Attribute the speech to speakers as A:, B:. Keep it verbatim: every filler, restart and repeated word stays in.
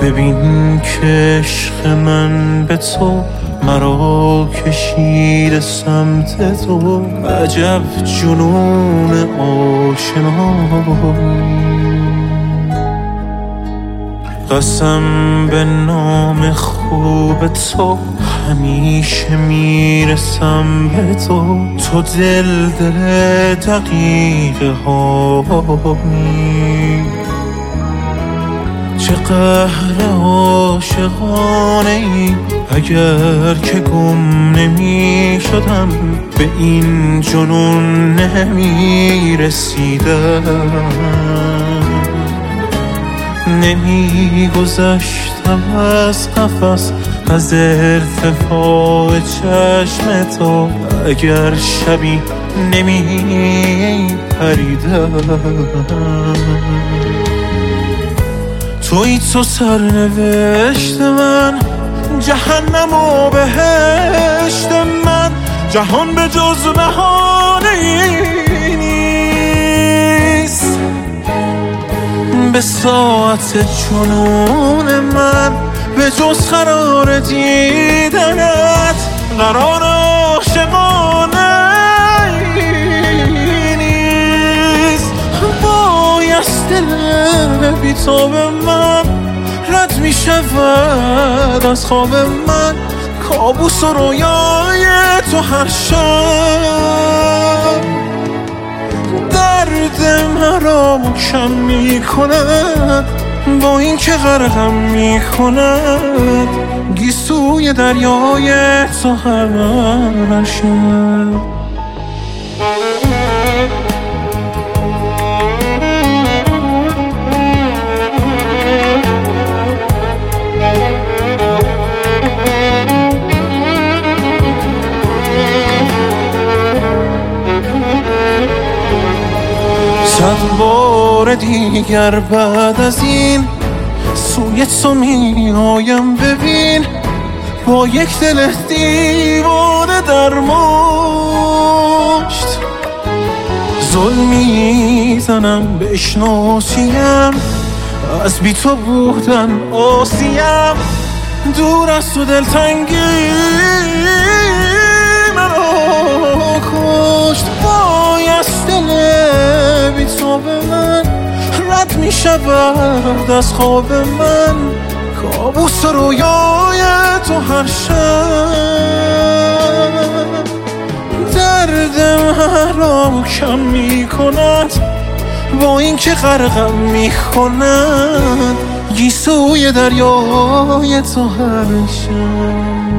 A: ببین که عشق من به تو مرا کشیده سمت تو، عجب جنون آشنایی. قسم به نام خوب تو همیشه میرسم به تو، تو دل دل دقیقه هایی. چه قهر عاشقانه ای اگر که گم نمی شدم، به این جنون نمی رسیدم. نمی گذشتم از قفس از ارتفاع چشم تو، اگر شبی نمی پریدم. توی تو سرنوشت من، جهنم و بهشت من، جهان به جز بهانه‌ای نیست. به ساعت جنون من به جز قرار دیدنت، قرار عاشقانه نیست. بایست دل بی تو به من رد می شود از خواب من، کابوس و رویای تو هر شب. درد مرا کم می کند با این که غرقم می کند، گیسوی دریای تو هر شب. صد بار دیگر بعد از این سوی تو می آیم، ببین با یک دل دیوانه در مشت. ظلم میزنم بشناسیم، از بی تو بودن آسیم. دور از تو دلتنگی مرا کشت. بایست دل بی تو به من رد می شود از خواب من، کابوس رویای تو هر شب. درد مرا کم می کند با این که غرقم می کند، گیسوی دریای تو هر شب.